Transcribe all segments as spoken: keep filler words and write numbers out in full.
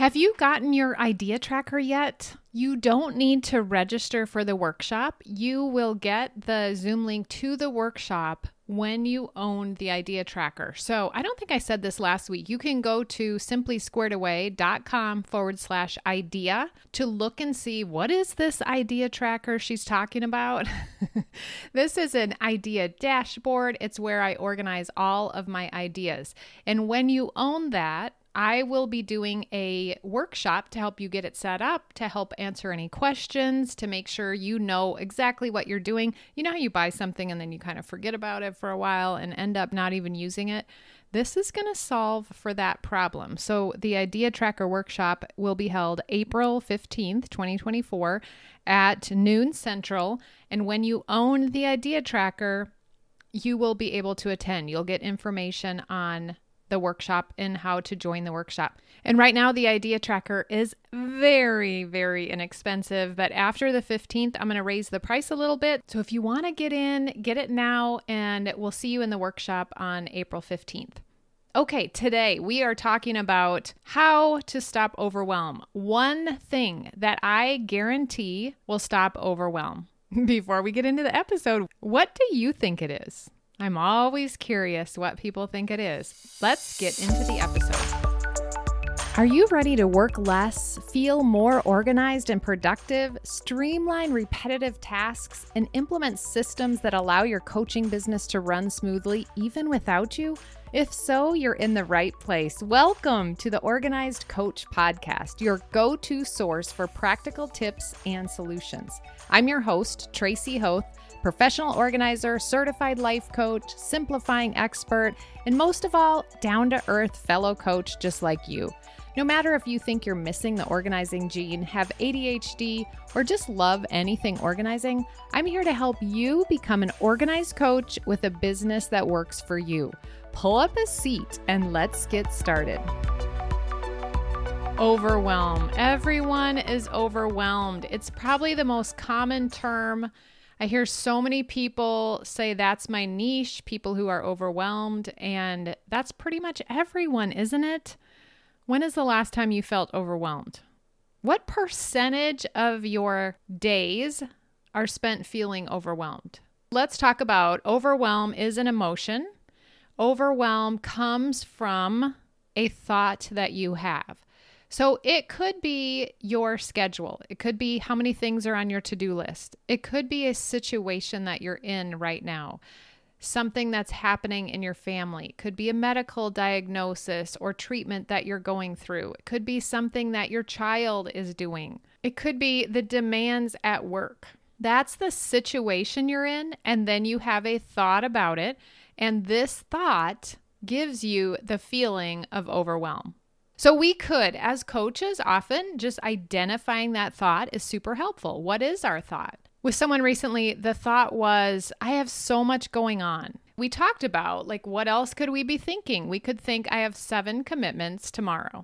Have you gotten your idea tracker yet? You don't need to register for the workshop. You will get the Zoom link to the workshop when you own the idea tracker. So I don't think I said this last week. You can go to simplysquaredaway.com forward slash idea to look and see what is this idea tracker she's talking about. This is an idea dashboard. It's where I organize all of my ideas. And when you own that, I will be doing a workshop to help you get it set up, to help answer any questions, to make sure you know exactly what you're doing. You know how you buy something and then you kind of forget about it for a while and end up not even using it? This is going to solve for that problem. So the Idea Tracker workshop will be held April fifteenth, twenty twenty-four at noon Central. And when you own the Idea Tracker, you will be able to attend. You'll get information on the workshop and how to join the workshop. And right now the Idea Tracker is very, very inexpensive, but after the fifteenth, I'm going to raise the price a little bit. So if you want to get in, get it now, and we'll see you in the workshop on April fifteenth. Okay, today we are talking about how to stop overwhelm. One thing that I guarantee will stop overwhelm. Before we get into the episode, what do you think it is? I'm always curious what people think it is. Let's get into the episode. Are you ready to work less, feel more organized and productive, streamline repetitive tasks, and implement systems that allow your coaching business to run smoothly even without you? If so, you're in the right place. Welcome to the Organized Coach Podcast, your go-to source for practical tips and solutions. I'm your host, Tracy Hoth, professional organizer, certified life coach, simplifying expert, and most of all, down-to-earth fellow coach just like you. No matter if you think you're missing the organizing gene, have A D H D, or just love anything organizing, I'm here to help you become an organized coach with a business that works for you. Pull up a seat and let's get started. Overwhelm. Everyone is overwhelmed. It's probably the most common term. I hear so many people say that's my niche, people who are overwhelmed, and that's pretty much everyone, isn't it? When is the last time you felt overwhelmed? What percentage of your days are spent feeling overwhelmed? Let's talk about overwhelm is an emotion. Overwhelm comes from a thought that you have. So it could be your schedule. It could be how many things are on your to-do list. It could be a situation that you're in right now, something that's happening in your family. It could be a medical diagnosis or treatment that you're going through. It could be something that your child is doing. It could be the demands at work. That's the situation you're in, and then you have a thought about it, and this thought gives you the feeling of overwhelm. So we could, as coaches, often just identifying that thought is super helpful. What is our thought? With someone recently, the thought was, I have so much going on. We talked about, like, what else could we be thinking? We could think, I have seven commitments tomorrow.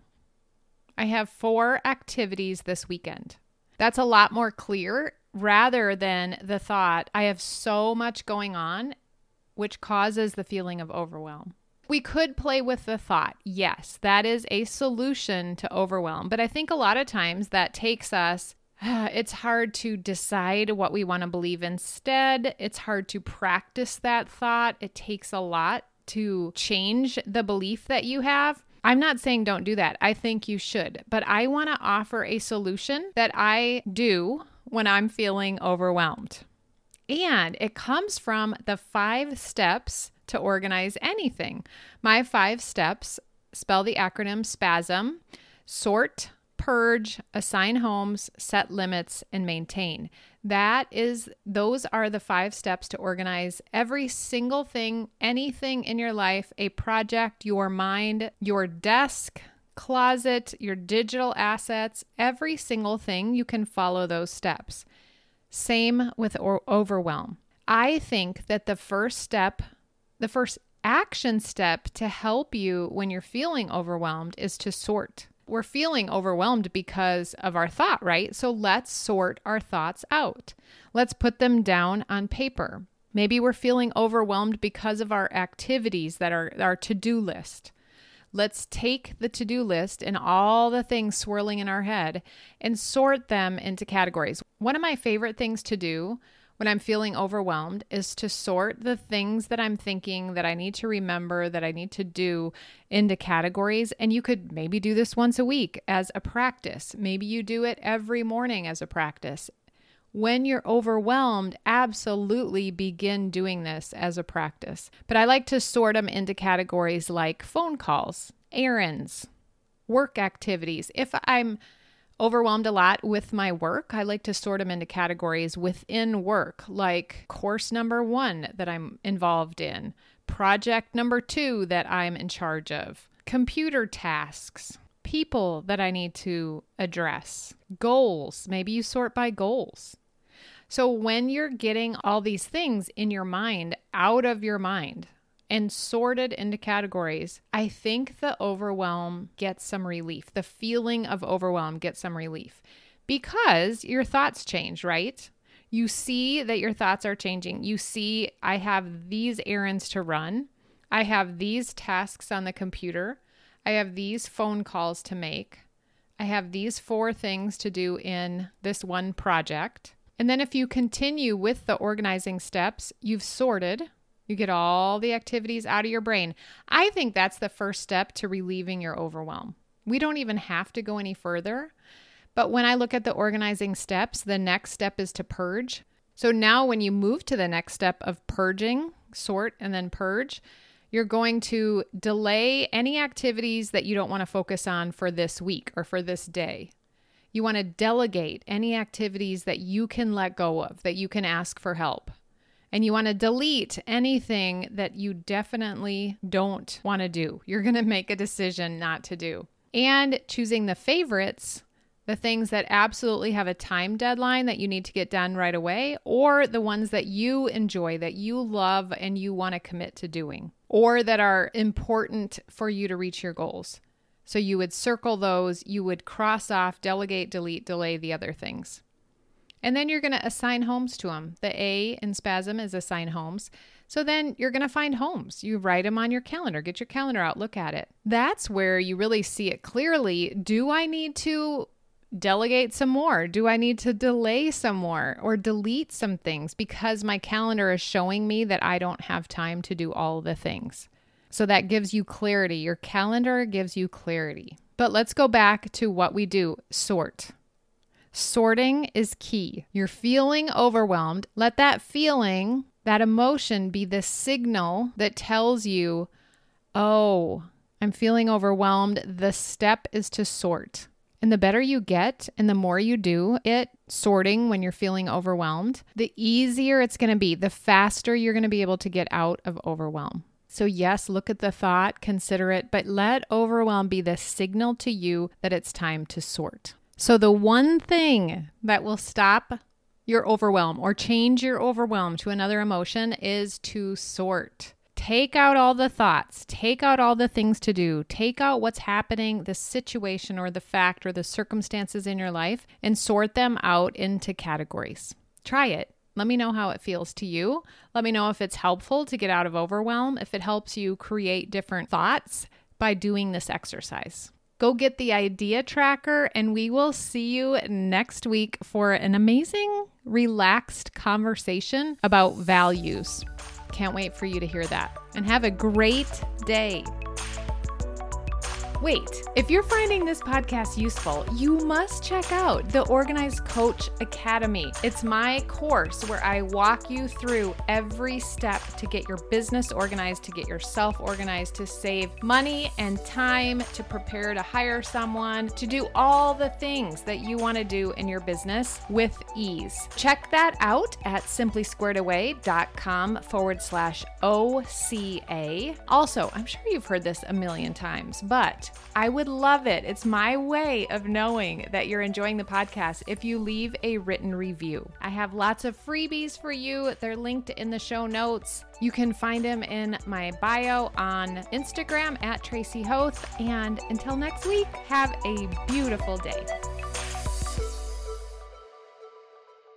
I have four activities this weekend. That's a lot more clear rather than the thought, I have so much going on, which causes the feeling of overwhelm. We could play with the thought. Yes, that is a solution to overwhelm. But I think a lot of times that takes us, it's hard to decide what we want to believe instead. It's hard to practice that thought. It takes a lot to change the belief that you have. I'm not saying don't do that. I think you should. But I want to offer a solution that I do when I'm feeling overwhelmed. And it comes from the five steps to organize anything. My five steps spell the acronym SPASM: sort, purge, assign homes, set limits, and maintain. That is, those are the five steps to organize every single thing, anything in your life, a project, your mind, your desk, closet, your digital assets, every single thing. You can follow those steps. Same with or- overwhelm. I think that the first step The first action step to help you when you're feeling overwhelmed is to sort. We're feeling overwhelmed because of our thought, right? So let's sort our thoughts out. Let's put them down on paper. Maybe we're feeling overwhelmed because of our activities that are our to-do list. Let's take the to-do list and all the things swirling in our head and sort them into categories. One of my favorite things to do when I'm feeling overwhelmed is to sort the things that I'm thinking that I need to remember, that I need to do into categories. And you could maybe do this once a week as a practice. Maybe you do it every morning as a practice. When you're overwhelmed, absolutely begin doing this as a practice. But I like to sort them into categories like phone calls, errands, work activities. If I'm overwhelmed a lot with my work, I like to sort them into categories within work, like course number one that I'm involved in, project number two that I'm in charge of, computer tasks, people that I need to address, goals. Maybe you sort by goals. So when you're getting all these things in your mind, out of your mind, and sorted into categories, I think the overwhelm gets some relief. The feeling of overwhelm gets some relief because your thoughts change, right? You see that your thoughts are changing. You see, I have these errands to run. I have these tasks on the computer. I have these phone calls to make. I have these four things to do in this one project. And then if you continue with the organizing steps, you've sorted. You get all the activities out of your brain. I think that's the first step to relieving your overwhelm. We don't even have to go any further. But when I look at the organizing steps, the next step is to purge. So now when you move to the next step of purging, sort and then purge, you're going to delay any activities that you don't want to focus on for this week or for this day. You want to delegate any activities that you can let go of, that you can ask for help. And you want to delete anything that you definitely don't want to do. You're going to make a decision not to do. And choosing the favorites, the things that absolutely have a time deadline that you need to get done right away, or the ones that you enjoy, that you love and you want to commit to doing, or that are important for you to reach your goals. So you would circle those, you would cross off, delegate, delete, delay the other things. And then you're going to assign homes to them. The A in SPASM is assign homes. So then you're going to find homes. You write them on your calendar. Get your calendar out. Look at it. That's where you really see it clearly. Do I need to delegate some more? Do I need to delay some more or delete some things because my calendar is showing me that I don't have time to do all the things? So that gives you clarity. Your calendar gives you clarity. But let's go back to what we do. Sort. Sorting is key. You're feeling overwhelmed. Let that feeling, that emotion be the signal that tells you, oh, I'm feeling overwhelmed. The step is to sort. And the better you get and the more you do it, sorting when you're feeling overwhelmed, the easier it's going to be, the faster you're going to be able to get out of overwhelm. So yes, look at the thought, consider it, but let overwhelm be the signal to you that it's time to sort. So the one thing that will stop your overwhelm or change your overwhelm to another emotion is to sort. Take out all the thoughts, take out all the things to do, take out what's happening, the situation or the fact or the circumstances in your life, and sort them out into categories. Try it. Let me know how it feels to you. Let me know if it's helpful to get out of overwhelm, if it helps you create different thoughts by doing this exercise. Go get the idea tracker, and we will see you next week for an amazing, relaxed conversation about values. Can't wait for you to hear that. And have a great day. Wait, if you're finding this podcast useful, you must check out the Organized Coach Academy. It's my course where I walk you through every step to get your business organized, to get yourself organized, to save money and time, to prepare to hire someone, to do all the things that you want to do in your business with ease. Check that out at simplysquaredaway.com forward slash OCA. Also, I'm sure you've heard this a million times, but I would love it. It's my way of knowing that you're enjoying the podcast if you leave a written review. I have lots of freebies for you. They're linked in the show notes. You can find them in my bio on Instagram at Tracy Hoth. And until next week, have a beautiful day.